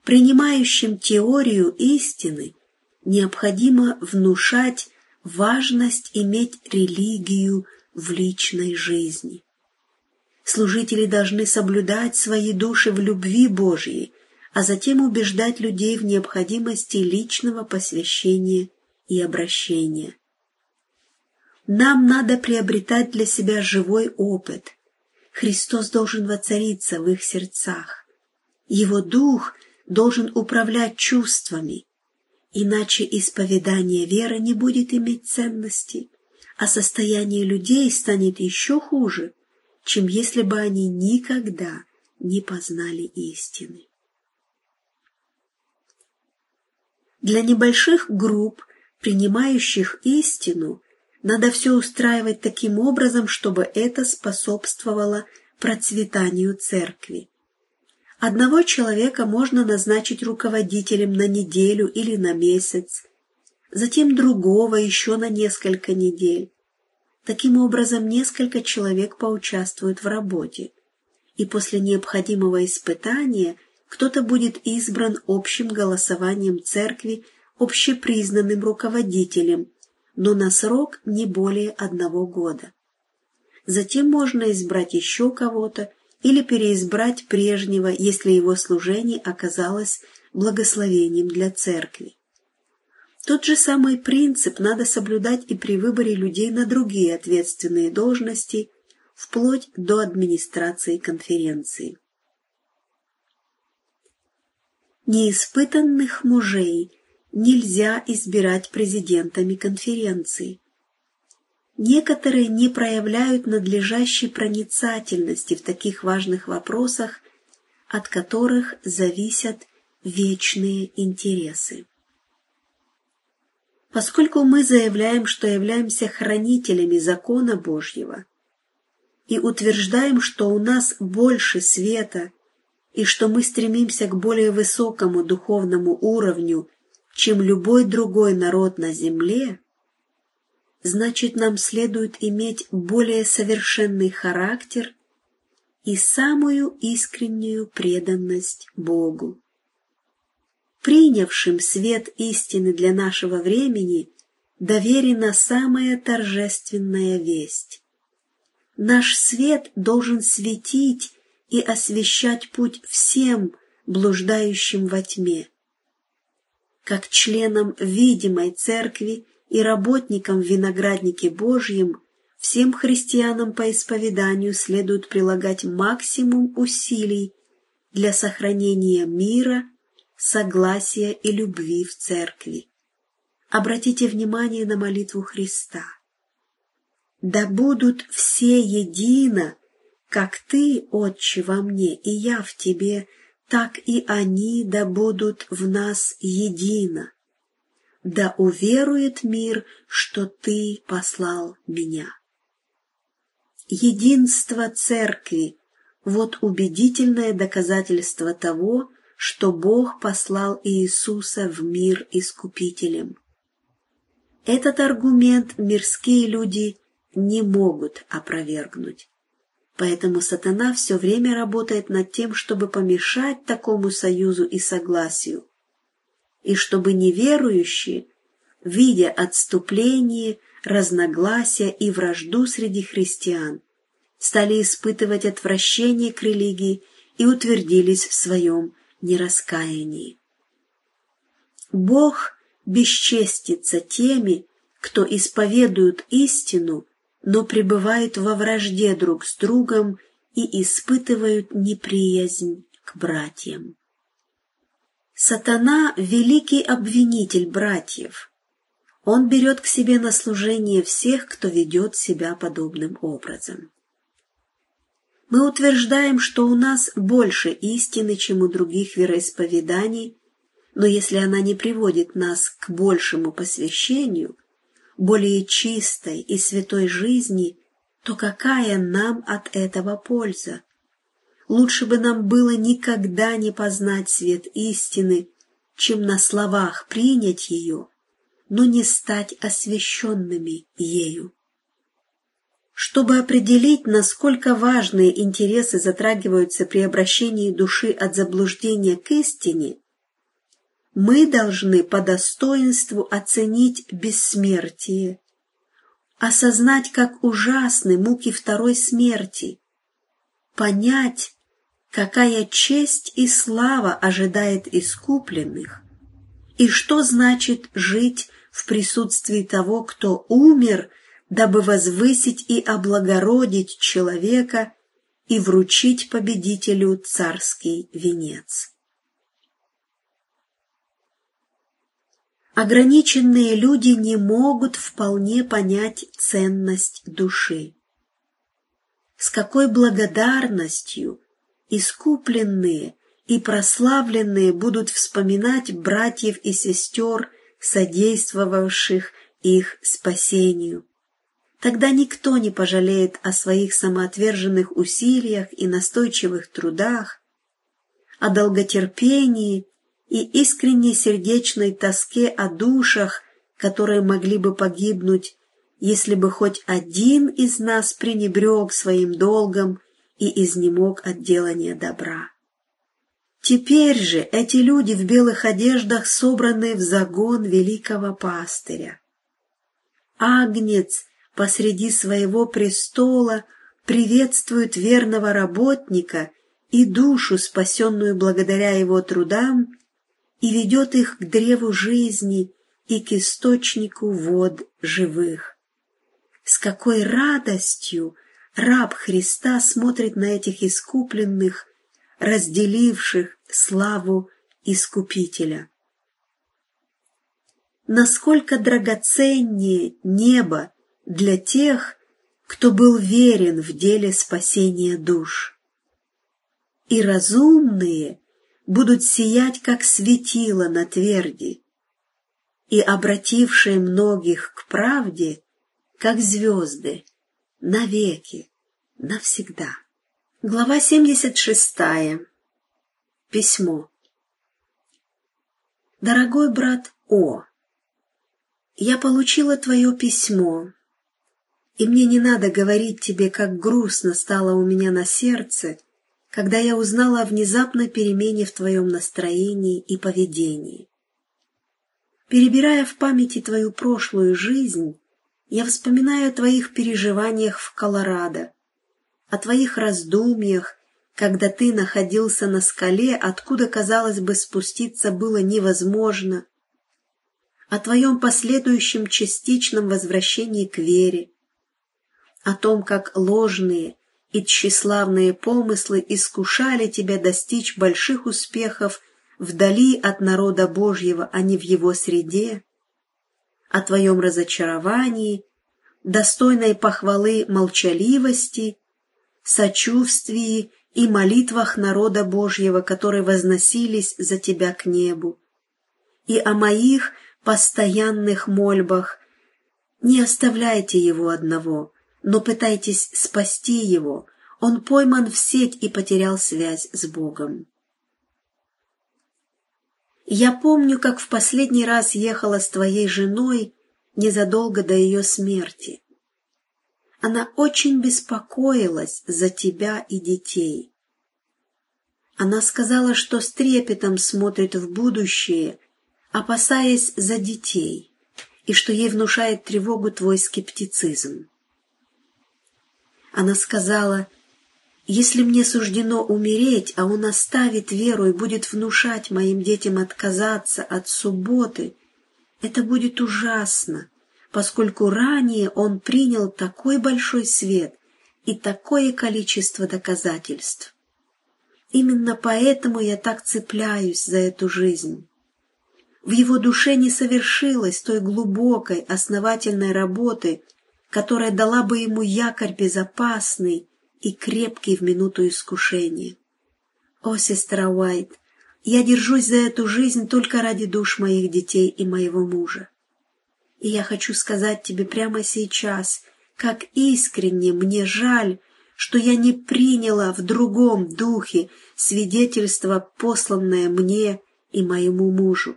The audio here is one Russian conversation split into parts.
Принимающим теорию истины необходимо внушать важность иметь религию в личной жизни. Служители должны соблюдать свои души в любви Божьей, а затем убеждать людей в необходимости личного посвящения и обращения. Нам надо приобретать для себя живой опыт. Христос должен воцариться в их сердцах. Его Дух должен управлять чувствами, иначе исповедание веры не будет иметь ценности, а состояние людей станет еще хуже, чем если бы они никогда не познали истины. Для небольших групп, принимающих истину, надо все устраивать таким образом, чтобы это способствовало процветанию церкви. Одного человека можно назначить руководителем на неделю или на месяц, затем другого еще на несколько недель. Таким образом, несколько человек поучаствуют в работе, и после необходимого испытания кто-то будет избран общим голосованием церкви общепризнанным руководителем, но на срок не более 1 года. Затем можно избрать еще кого-то или переизбрать прежнего, если его служение оказалось благословением для церкви. Тот же самый принцип надо соблюдать и при выборе людей на другие ответственные должности, вплоть до администрации конференции. Неиспытанных мужей нельзя избирать президентами конференции. Некоторые не проявляют надлежащей проницательности в таких важных вопросах, от которых зависят вечные интересы. Поскольку мы заявляем, что являемся хранителями закона Божьего, и утверждаем, что у нас больше света, и что мы стремимся к более высокому духовному уровню, чем любой другой народ на земле, значит, нам следует иметь более совершенный характер и самую искреннюю преданность Богу. Принявшим свет истины для нашего времени доверена самая торжественная весть. Наш свет должен светить и освещать путь всем, блуждающим во тьме. Как членам видимой церкви и работникам в винограднике Божьем, всем христианам по исповеданию следует прилагать максимум усилий для сохранения мира, согласия и любви в церкви. Обратите внимание на молитву Христа. «Да будут все едино, как Ты, Отче, во мне, и я в Тебе, так и они да будут в нас едино. Да уверует мир, что Ты послал Меня». Единство Церкви – вот убедительное доказательство того, что Бог послал Иисуса в мир Искупителем. Этот аргумент мирские люди не могут опровергнуть. Поэтому сатана все время работает над тем, чтобы помешать такому союзу и согласию, и чтобы неверующие, видя отступление, разногласия и вражду среди христиан, стали испытывать отвращение к религии и утвердились в своем нераскаянии. Бог бесчестится теми, кто исповедует истину, но пребывают во вражде друг с другом и испытывают неприязнь к братьям. Сатана – великий обвинитель братьев. Он берет к себе на служение всех, кто ведет себя подобным образом. Мы утверждаем, что у нас больше истины, чем у других вероисповеданий, но если она не приводит нас к большему посвящению, более чистой и святой жизни, то какая нам от этого польза? Лучше бы нам было никогда не познать свет истины, чем на словах принять ее, но не стать освященными ею. Чтобы определить, насколько важные интересы затрагиваются при обращении души от заблуждения к истине, мы должны по достоинству оценить бессмертие, осознать, как ужасны муки второй смерти, понять, какая честь и слава ожидает искупленных, и что значит жить в присутствии того, кто умер, дабы возвысить и облагородить человека и вручить победителю царский венец. Ограниченные люди не могут вполне понять ценность души. С какой благодарностью искупленные и прославленные будут вспоминать братьев и сестер, содействовавших их спасению. Тогда никто не пожалеет о своих самоотверженных усилиях и настойчивых трудах, о долготерпении и искренней сердечной тоске о душах, которые могли бы погибнуть, если бы хоть один из нас пренебрег своим долгом и изнемог от делания добра. Теперь же эти люди в белых одеждах собраны в загон великого пастыря. Агнец посреди своего престола приветствует верного работника и душу, спасенную благодаря его трудам, и ведет их к древу жизни и к источнику вод живых. С какой радостью раб Христа смотрит на этих искупленных, разделивших славу Искупителя. Насколько драгоценнее небо для тех, кто был верен в деле спасения душ. И разумные будут сиять, как светило на тверди, и обратившие многих к правде, как звезды, навеки, навсегда. Глава 76. Письмо. Дорогой брат О, я получила твое письмо, и мне не надо говорить тебе, как грустно стало у меня на сердце, когда я узнала о внезапной перемене в твоем настроении и поведении. Перебирая в памяти твою прошлую жизнь, я вспоминаю о твоих переживаниях в Колорадо, о твоих раздумьях, когда ты находился на скале, откуда, казалось бы, спуститься было невозможно, о твоем последующем частичном возвращении к вере, о том, как ложные и тщеславные помыслы искушали тебя достичь больших успехов вдали от народа Божьего, а не в его среде, о твоем разочаровании, достойной похвалы молчаливости, сочувствии и молитвах народа Божьего, которые возносились за тебя к небу, и о моих постоянных мольбах: не оставляйте его одного, но пытайтесь спасти его, он пойман в сеть и потерял связь с Богом. Я помню, как в последний раз ехала с твоей женой незадолго до ее смерти. Она очень беспокоилась за тебя и детей. Она сказала, что с трепетом смотрит в будущее, опасаясь за детей, и что ей внушает тревогу твой скептицизм. Она сказала: если мне суждено умереть, а он оставит веру и будет внушать моим детям отказаться от субботы, это будет ужасно, поскольку ранее он принял такой большой свет и такое количество доказательств. Именно поэтому я так цепляюсь за эту жизнь. В его душе не совершилось той глубокой, основательной работы, которая дала бы ему якорь безопасный и крепкий в минуту искушения. О, сестра Уайт, я держусь за эту жизнь только ради душ моих детей и моего мужа. И я хочу сказать тебе прямо сейчас, как искренне мне жаль, что я не приняла в другом духе свидетельство, посланное мне и моему мужу.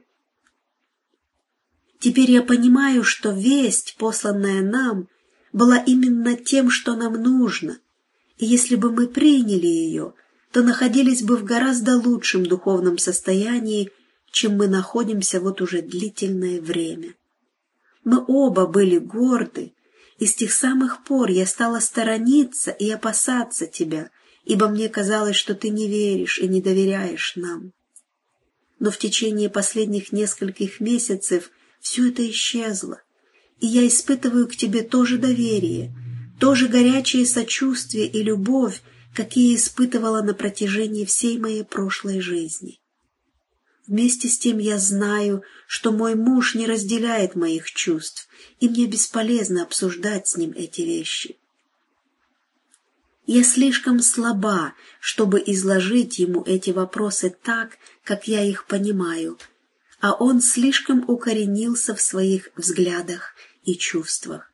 Теперь я понимаю, что весть, посланная нам, была именно тем, что нам нужно, и если бы мы приняли ее, то находились бы в гораздо лучшем духовном состоянии, чем мы находимся вот уже длительное время. Мы оба были горды, и с тех самых пор я стала сторониться и опасаться тебя, ибо мне казалось, что ты не веришь и не доверяешь нам. Но в течение последних нескольких месяцев все это исчезло, и я испытываю к тебе то же доверие, то же горячее сочувствие и любовь, какие испытывала на протяжении всей моей прошлой жизни. Вместе с тем я знаю, что мой муж не разделяет моих чувств, и мне бесполезно обсуждать с ним эти вещи. Я слишком слаба, чтобы изложить ему эти вопросы так, как я их понимаю, а он слишком укоренился в своих взглядах и чувствах.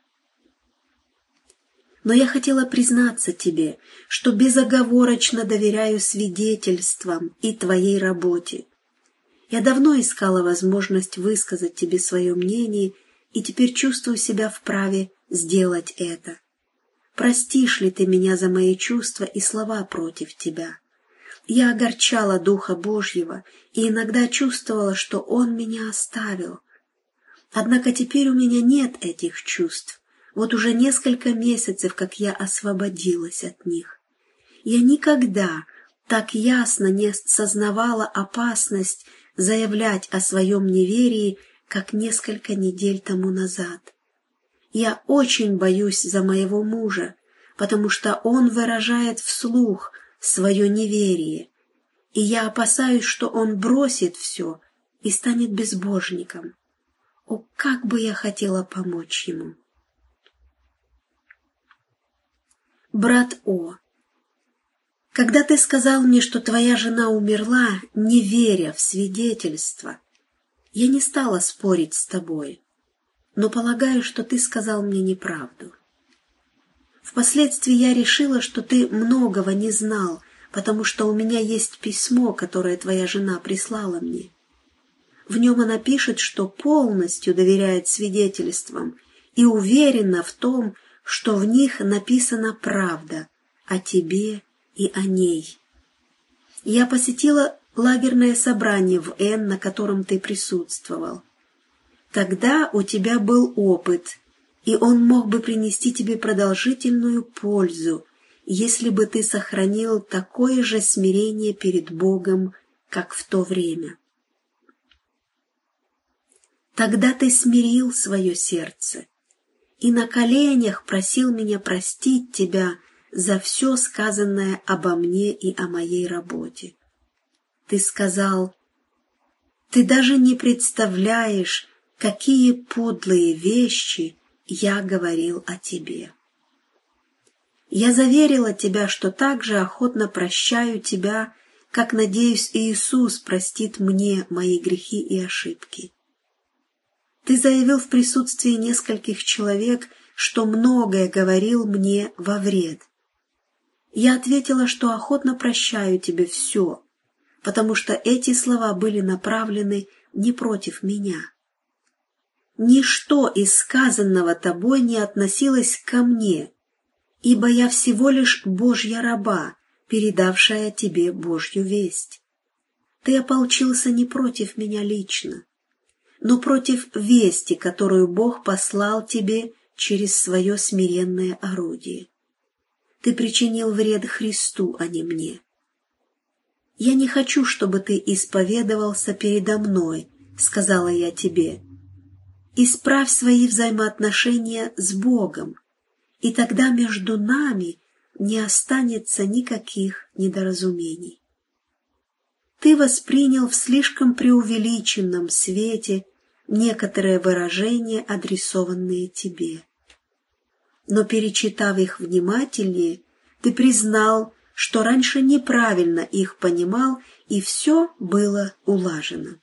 Но я хотела признаться тебе, что безоговорочно доверяю свидетельствам и твоей работе. Я давно искала возможность высказать тебе свое мнение, и теперь чувствую себя вправе сделать это. Простишь ли ты меня за мои чувства и слова против тебя? Я огорчала Духа Божьего и иногда чувствовала, что Он меня оставил. Однако теперь у меня нет этих чувств. Вот уже несколько месяцев, как я освободилась от них. Я никогда так ясно не сознавала опасность заявлять о своем неверии, как несколько недель тому назад. Я очень боюсь за моего мужа, потому что он выражает вслух свое неверие, и я опасаюсь, что он бросит все и станет безбожником. О, как бы я хотела помочь ему! Брат О, когда ты сказал мне, что твоя жена умерла, не веря в свидетельства, я не стала спорить с тобой, но полагаю, что ты сказал мне неправду. Впоследствии я решила, что ты многого не знал, потому что у меня есть письмо, которое твоя жена прислала мне. В нем она пишет, что полностью доверяет свидетельствам и уверена в том, что в них написана правда о тебе и о ней. Я посетила лагерное собрание в Н, на котором ты присутствовал. Тогда у тебя был опыт, и он мог бы принести тебе продолжительную пользу, если бы ты сохранил такое же смирение перед Богом, как в то время. Тогда ты смирил свое сердце и на коленях просил меня простить тебя за все сказанное обо мне и о моей работе. Ты сказал: «Ты даже не представляешь, какие подлые вещи я говорил о тебе». Я заверила тебя, что так же охотно прощаю тебя, как, надеюсь, Иисус простит мне мои грехи и ошибки. Ты заявил в присутствии нескольких человек, что многое говорил мне во вред. Я ответила, что охотно прощаю тебе все, потому что эти слова были направлены не против меня. Ничто из сказанного тобой не относилось ко мне, ибо я всего лишь Божья раба, передавшая тебе Божью весть. Ты ополчился не против меня лично, но против вести, которую Бог послал тебе через свое смиренное орудие. Ты причинил вред Христу, а не мне. «Я не хочу, чтобы ты исповедовался передо мной», — сказала я тебе. «Исправь свои взаимоотношения с Богом, и тогда между нами не останется никаких недоразумений». Ты воспринял в слишком преувеличенном свете некоторые выражения, адресованные тебе. Но, перечитав их внимательнее, ты признал, что раньше неправильно их понимал, и все было улажено.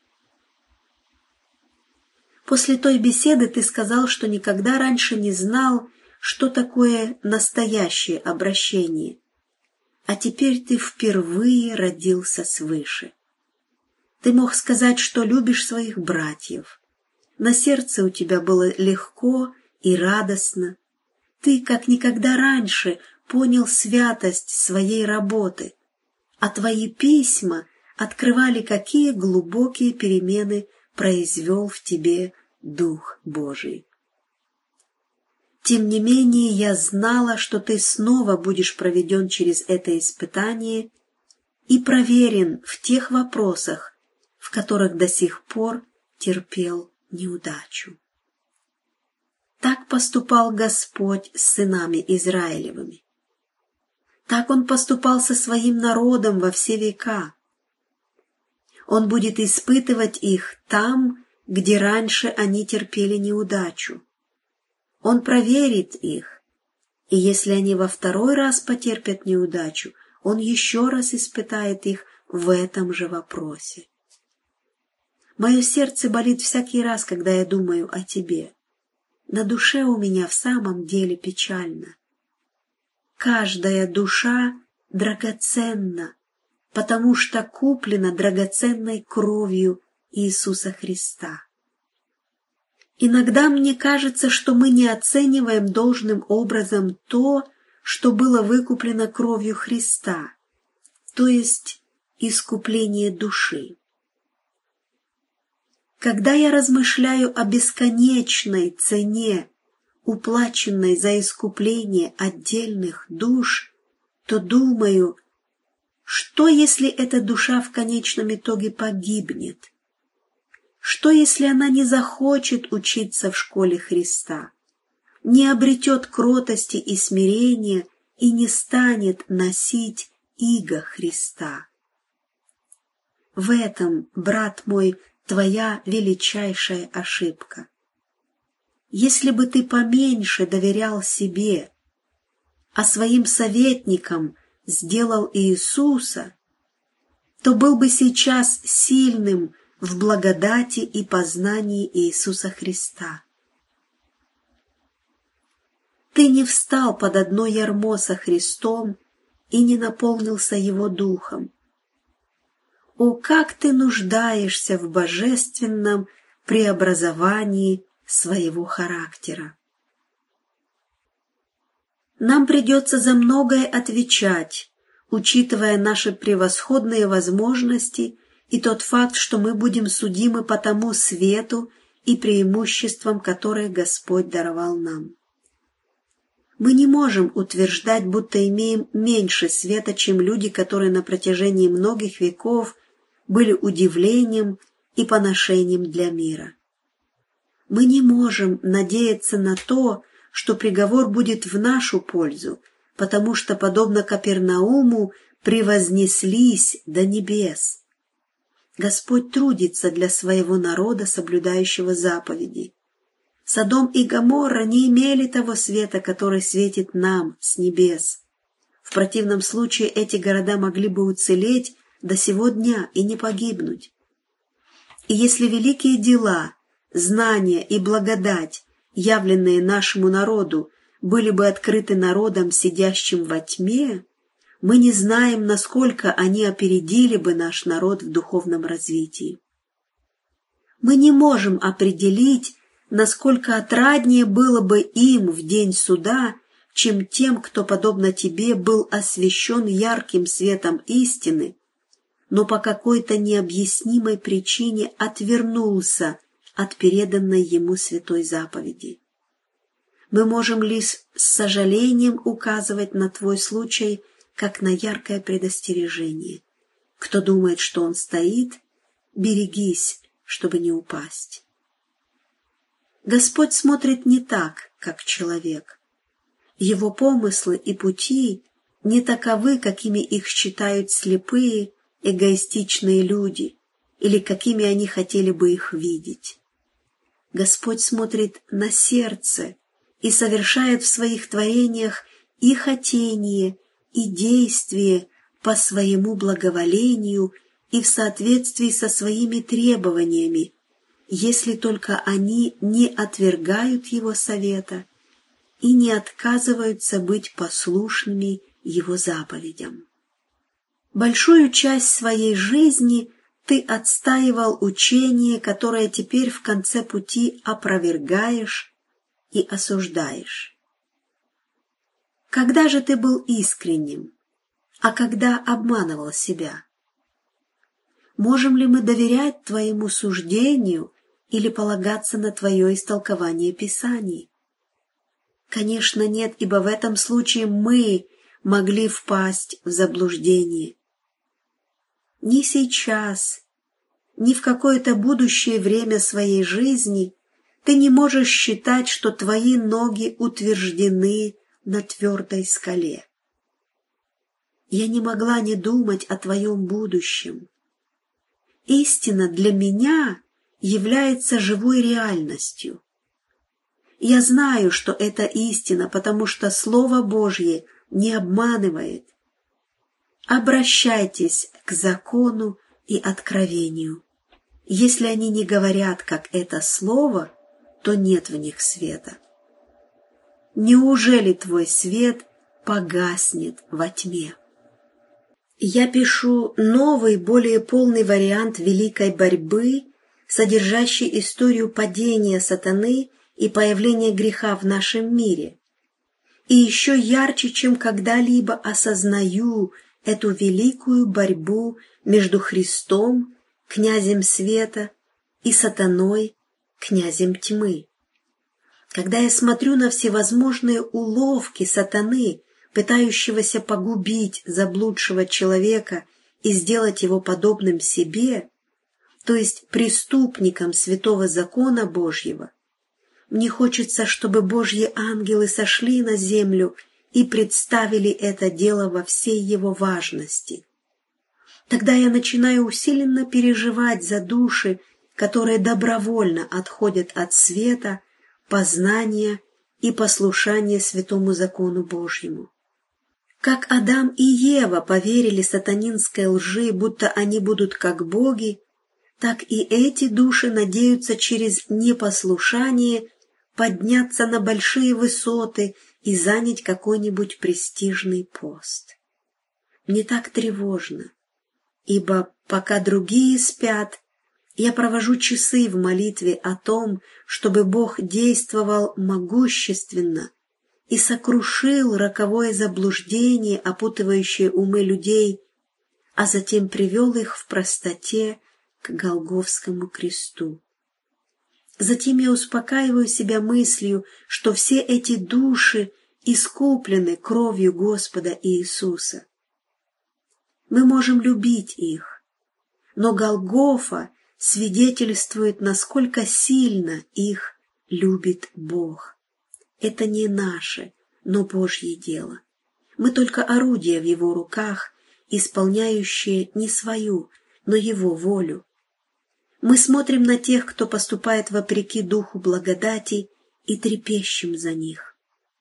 После той беседы ты сказал, что никогда раньше не знал, что такое настоящее обращение, а теперь ты впервые родился свыше. Ты мог сказать, что любишь своих братьев. На сердце у тебя было легко и радостно. Ты, как никогда раньше, понял святость своей работы, а твои письма открывали, какие глубокие перемены произвел в тебе Дух Божий. Тем не менее, я знала, что ты снова будешь проведен через это испытание и проверен в тех вопросах, в которых до сих пор терпел неудачу. Так поступал Господь с сынами Израилевыми. Так Он поступал со своим народом во все века. Он будет испытывать их там, где раньше они терпели неудачу. Он проверит их, и если они во второй раз потерпят неудачу, Он еще раз испытает их в этом же вопросе. Мое сердце болит всякий раз, когда я думаю о тебе. На душе у меня в самом деле печально. Каждая душа драгоценна, потому что куплена драгоценной кровью Иисуса Христа. Иногда мне кажется, что мы не оцениваем должным образом то, что было выкуплено кровью Христа, то есть искупление души. Когда я размышляю о бесконечной цене, уплаченной за искупление отдельных душ, то думаю, что если эта душа в конечном итоге погибнет? Что если она не захочет учиться в школе Христа, не обретет кротости и смирения и не станет носить иго Христа? В этом, брат мой, твоя величайшая ошибка. Если бы ты поменьше доверял себе, а своим советником сделал Иисуса, то был бы сейчас сильным в благодати и познании Иисуса Христа. Ты не встал под одно ярмо со Христом и не наполнился Его Духом. О, как ты нуждаешься в божественном преобразовании своего характера! Нам придется за многое отвечать, учитывая наши превосходные возможности и тот факт, что мы будем судимы по тому свету и преимуществам, которые Господь даровал нам. Мы не можем утверждать, будто имеем меньше света, чем люди, которые на протяжении многих веков были удивлением и поношением для мира. Мы не можем надеяться на то, что приговор будет в нашу пользу, потому что, подобно Капернауму, превознеслись до небес. Господь трудится для своего народа, соблюдающего заповеди. Содом и Гоморра не имели того света, который светит нам с небес. В противном случае эти города могли бы уцелеть до сего дня и не погибнуть. И если великие дела, знания и благодать, явленные нашему народу, были бы открыты народам, сидящим во тьме, мы не знаем, насколько они опередили бы наш народ в духовном развитии. Мы не можем определить, насколько отраднее было бы им в день суда, чем тем, кто, подобно тебе, был освещен ярким светом истины, но по какой-то необъяснимой причине отвернулся от переданной ему святой заповеди. Мы можем лишь с сожалением указывать на твой случай, как на яркое предостережение. Кто думает, что он стоит, берегись, чтобы не упасть. Господь смотрит не так, как человек. Его помыслы и пути не таковы, какими их считают слепые, эгоистичные люди, или какими они хотели бы их видеть. Господь смотрит на сердце и совершает в своих творениях и хотение, и действие по своему благоволению и в соответствии со своими требованиями, если только они не отвергают Его совета и не отказываются быть послушными Его заповедям. Большую часть своей жизни ты отстаивал учение, которое теперь в конце пути опровергаешь и осуждаешь. Когда же ты был искренним, а когда обманывал себя? Можем ли мы доверять Твоему суждению или полагаться на Твое истолкование Писаний? Конечно, нет, ибо в этом случае мы могли впасть в заблуждение. Ни сейчас, ни в какое-то будущее время своей жизни ты не можешь считать, что твои ноги утверждены на твердой скале. Я не могла не думать о твоем будущем. Истина для меня является живой реальностью. Я знаю, что это истина, потому что Слово Божье не обманывает. Обращайтесь к закону и откровению. Если они не говорят, как это слово, то нет в них света. Неужели твой свет погаснет во тьме? Я пишу новый, более полный вариант великой борьбы, содержащий историю падения сатаны и появления греха в нашем мире. И еще ярче, чем когда-либо осознаю эту великую борьбу между Христом, князем света, и сатаной, князем тьмы. Когда я смотрю на всевозможные уловки сатаны, пытающегося погубить заблудшего человека и сделать его подобным себе, то есть преступником святого закона Божьего, мне хочется, чтобы Божьи ангелы сошли на землю и представили это дело во всей его важности. Тогда я начинаю усиленно переживать за души, которые добровольно отходят от света, познания и послушания святому закону Божьему. Как Адам и Ева поверили сатанинской лжи, будто они будут как боги, так и эти души надеются через непослушание подняться на большие высоты и занять какой-нибудь престижный пост. Мне так тревожно, ибо пока другие спят, я провожу часы в молитве о том, чтобы Бог действовал могущественно и сокрушил роковое заблуждение, опутывающее умы людей, а затем привел их в простоте к Голгофскому кресту. Затем я успокаиваю себя мыслью, что все эти души искуплены кровью Господа Иисуса. Мы можем любить их, но Голгофа свидетельствует, насколько сильно их любит Бог. Это не наше, но Божье дело. Мы только орудия в Его руках, исполняющие не свою, но Его волю. Мы смотрим на тех, кто поступает вопреки духу благодати, и трепещем за них.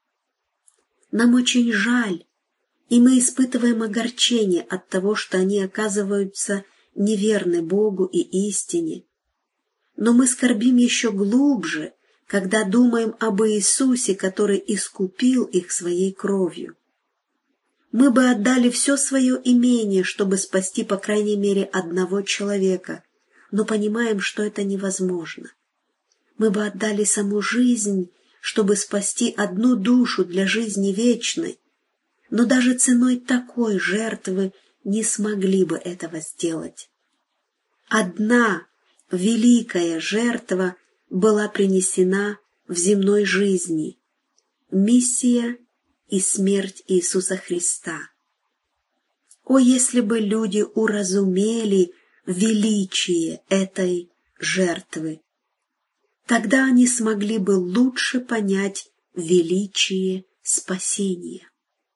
Нам очень жаль, и мы испытываем огорчение от того, что они оказываются неверны Богу и истине. Но мы скорбим еще глубже, когда думаем об Иисусе, который искупил их своей кровью. Мы бы отдали все свое имение, чтобы спасти по крайней мере одного человека, но понимаем, что это невозможно. Мы бы отдали саму жизнь, чтобы спасти одну душу для жизни вечной, но даже ценой такой жертвы не смогли бы этого сделать. Одна великая жертва была принесена в земной жизни – миссия и смерть Иисуса Христа. О, если бы люди уразумели величие этой жертвы, тогда они смогли бы лучше понять величие спасения.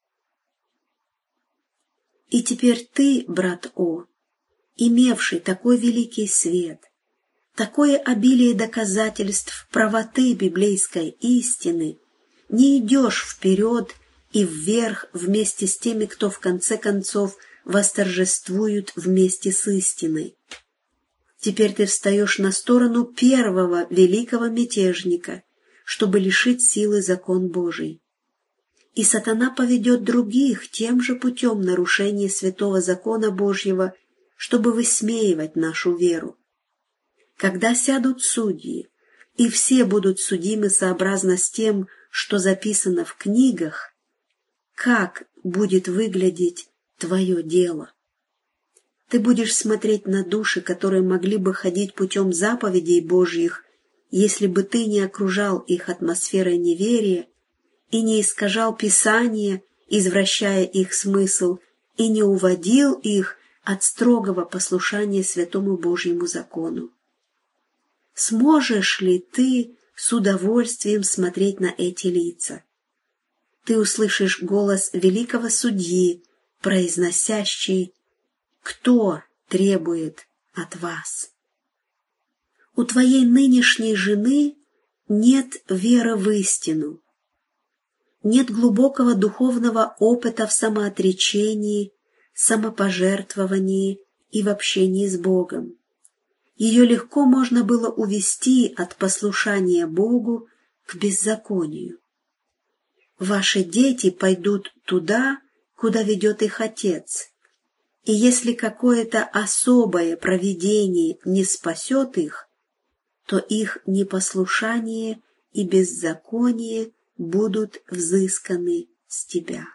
И теперь ты, брат О, имевший такой великий свет, такое обилие доказательств правоты библейской истины, не идешь вперед и вверх вместе с теми, кто в конце концов восторжествуют вместе с истиной. Теперь ты встаешь на сторону первого великого мятежника, чтобы лишить силы закон Божий. И сатана поведет других тем же путем нарушения святого закона Божьего, чтобы высмеивать нашу веру. Когда сядут судьи, и все будут судимы сообразно с тем, что записано в книгах, как будет выглядеть твое дело? Ты будешь смотреть на души, которые могли бы ходить путем заповедей Божьих, если бы ты не окружал их атмосферой неверия и не искажал Писание, извращая их смысл, и не уводил их от строгого послушания святому Божьему закону. Сможешь ли ты с удовольствием смотреть на эти лица? Ты услышишь голос великого судьи, произносящий: «Кто требует от вас?» У твоей нынешней жены нет веры в истину, нет глубокого духовного опыта в самоотречении, самопожертвовании и в общении с Богом. Ее легко можно было увести от послушания Богу к беззаконию. Ваши дети пойдут туда, куда ведет их Отец, и если какое-то особое провидение не спасет их, то их непослушание и беззаконие будут взысканы с тебя.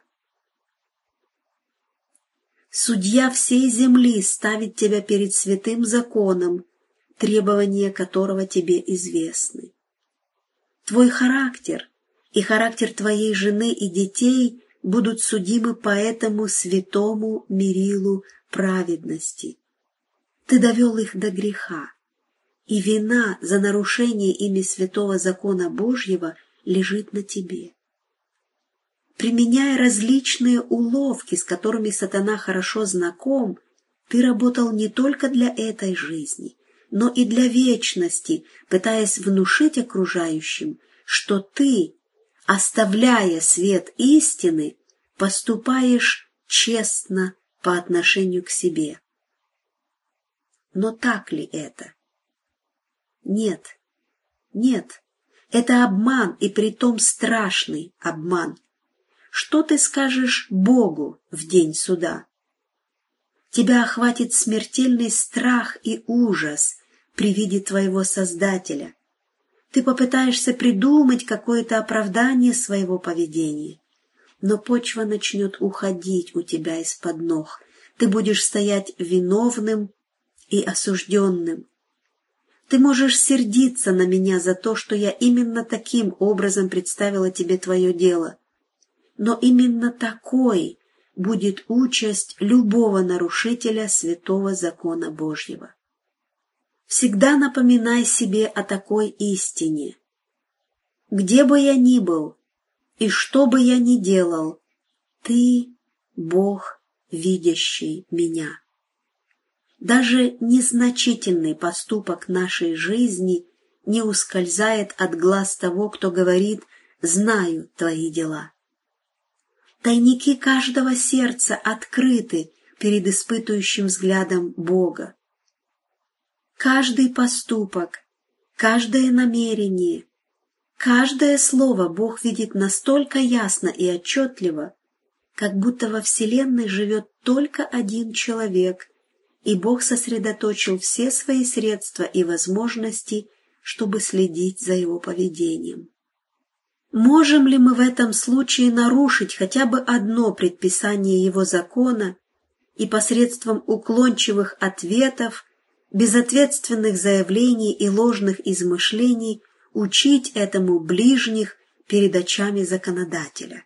Судья всей земли ставит тебя перед святым законом, требования которого тебе известны. Твой характер и характер твоей жены и детей будут судимы по этому святому мерилу праведности. Ты довел их до греха, и вина за нарушение ими святого закона Божьего лежит на тебе. Применяя различные уловки, с которыми сатана хорошо знаком, ты работал не только для этой жизни, но и для вечности, пытаясь внушить окружающим, что ты, оставляя свет истины, поступаешь честно по отношению к себе. Но так ли это? Нет, нет, это обман, и притом страшный обман. Что ты скажешь Богу в день суда? Тебя охватит смертельный страх и ужас при виде твоего Создателя. Ты попытаешься придумать какое-то оправдание своего поведения, но почва начнет уходить у тебя из-под ног. Ты будешь стоять виновным и осужденным. Ты можешь сердиться на меня за то, что я именно таким образом представила тебе твое дело. Но именно такой будет участь любого нарушителя святого закона Божьего. Всегда напоминай себе о такой истине. Где бы я ни был и что бы я ни делал, ты — Бог, видящий меня. Даже незначительный поступок нашей жизни не ускользает от глаз того, кто говорит: «Знаю твои дела». Тайники каждого сердца открыты перед испытующим взглядом Бога. Каждый поступок, каждое намерение, каждое слово Бог видит настолько ясно и отчетливо, как будто во Вселенной живет только один человек, и Бог сосредоточил все свои средства и возможности, чтобы следить за его поведением. Можем ли мы в этом случае нарушить хотя бы одно предписание его закона и посредством уклончивых ответов, безответственных заявлений и ложных измышлений учить этому ближних перед очами законодателя?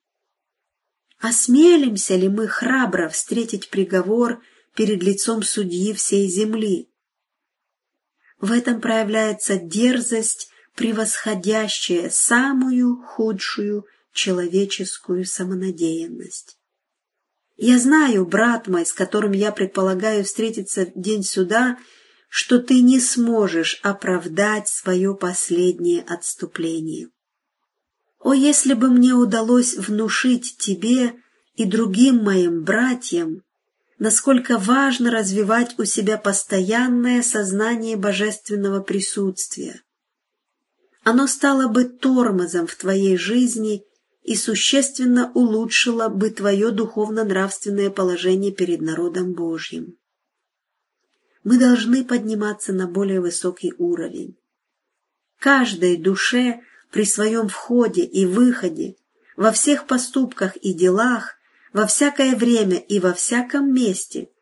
Осмелимся ли мы храбро встретить приговор перед лицом судьи всей земли? В этом проявляется дерзость, превосходящая самую худшую человеческую самонадеянность. Я знаю, брат мой, с которым я предполагаю встретиться в день суда, что ты не сможешь оправдать свое последнее отступление. О, если бы мне удалось внушить тебе и другим моим братьям, насколько важно развивать у себя постоянное сознание божественного присутствия. Оно стало бы тормозом в твоей жизни и существенно улучшило бы твое духовно-нравственное положение перед народом Божьим. Мы должны подниматься на более высокий уровень. Каждой душе при своем входе и выходе, во всех поступках и делах, во всякое время и во всяком месте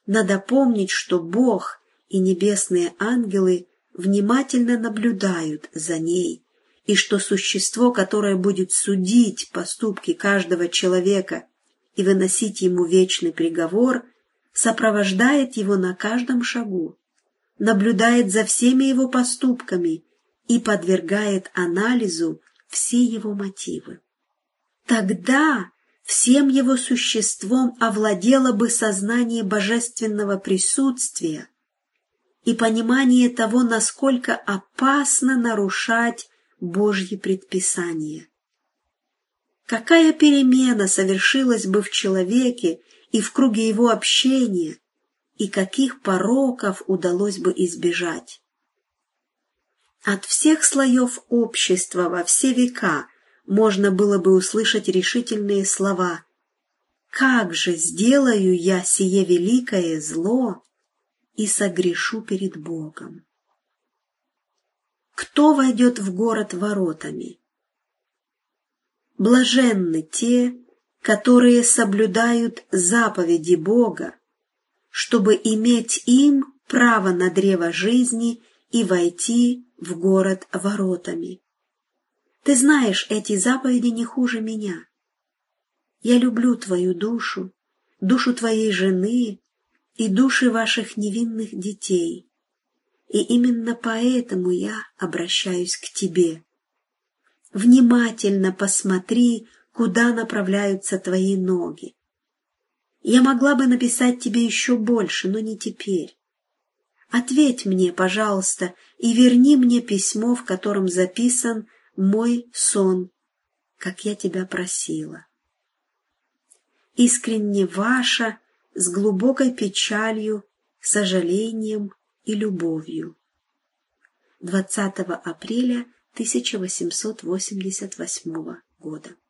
Надо помнить, что Бог и небесные ангелы внимательно наблюдают за ней, и что существо, которое будет судить поступки каждого человека и выносить ему вечный приговор, сопровождает его на каждом шагу, наблюдает за всеми его поступками и подвергает анализу все его мотивы. Тогда всем его существом овладело бы сознание божественного присутствия и понимание того, насколько опасно нарушать Божьи предписания. Какая перемена совершилась бы в человеке и в круге его общения, и каких пороков удалось бы избежать. От всех слоев общества во все века можно было бы услышать решительные слова: «Как же сделаю я сие великое зло и согрешу перед Богом?» Кто войдет в город воротами? Блаженны те, которые соблюдают заповеди Бога, чтобы иметь им право на древо жизни и войти в город воротами. Ты знаешь эти заповеди не хуже меня. Я люблю твою душу, душу твоей жены и души ваших невинных детей, и именно поэтому я обращаюсь к тебе. Внимательно посмотри, куда направляются твои ноги. Я могла бы написать тебе еще больше, но не теперь. Ответь мне, пожалуйста, и верни мне письмо, в котором записан мой сон, как я тебя просила. Искренне ваша, с глубокой печалью, сожалением и любовью. 20 апреля 1888 года.